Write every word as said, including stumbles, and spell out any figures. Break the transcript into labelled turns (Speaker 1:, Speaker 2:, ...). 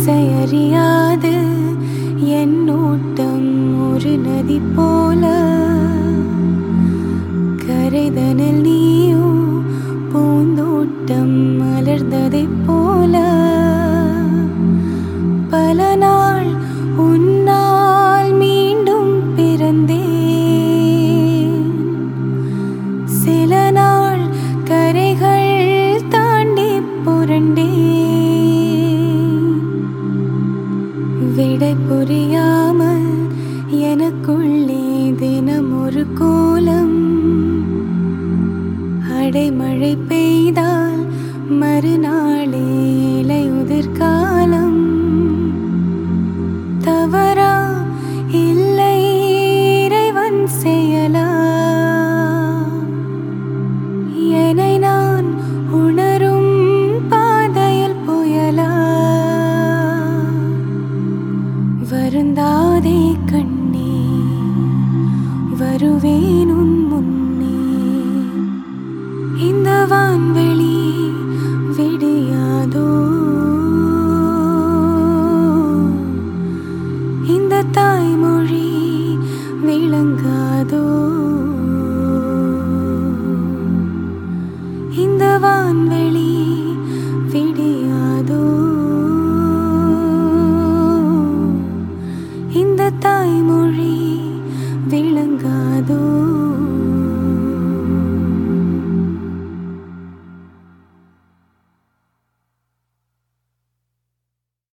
Speaker 1: திசையறியாது என் ஓட்டம் ஒரு நதி போல கரைதனில் நீயோ பூந்தோட்டம் மலர்ந்ததை போல பல நாள் உன்னால் மீண்டும் பிறந்தேன் சில நாள் கரைகள் தாண்டி புரண்டேன் விடை புரியாமல் எனக்குள்ளே தினம் ஒரு கோலம் அடைமழை பெய்தால் மறுநாளே இலையுதிர் காலம் தவறா இல்லை இறைவன் செயலா என்னை நான் உணரும் பாதையில் புயலா வருந்தாதே கண்ணே வருவேன் உன் முன்னே இந்த வான்வெளி விடியாதோ இந்த தாய்மொழி விளங்காதோ இந்த வான்வெளி விடியாதோ இந்த தாய்மொழி விளங்காதோ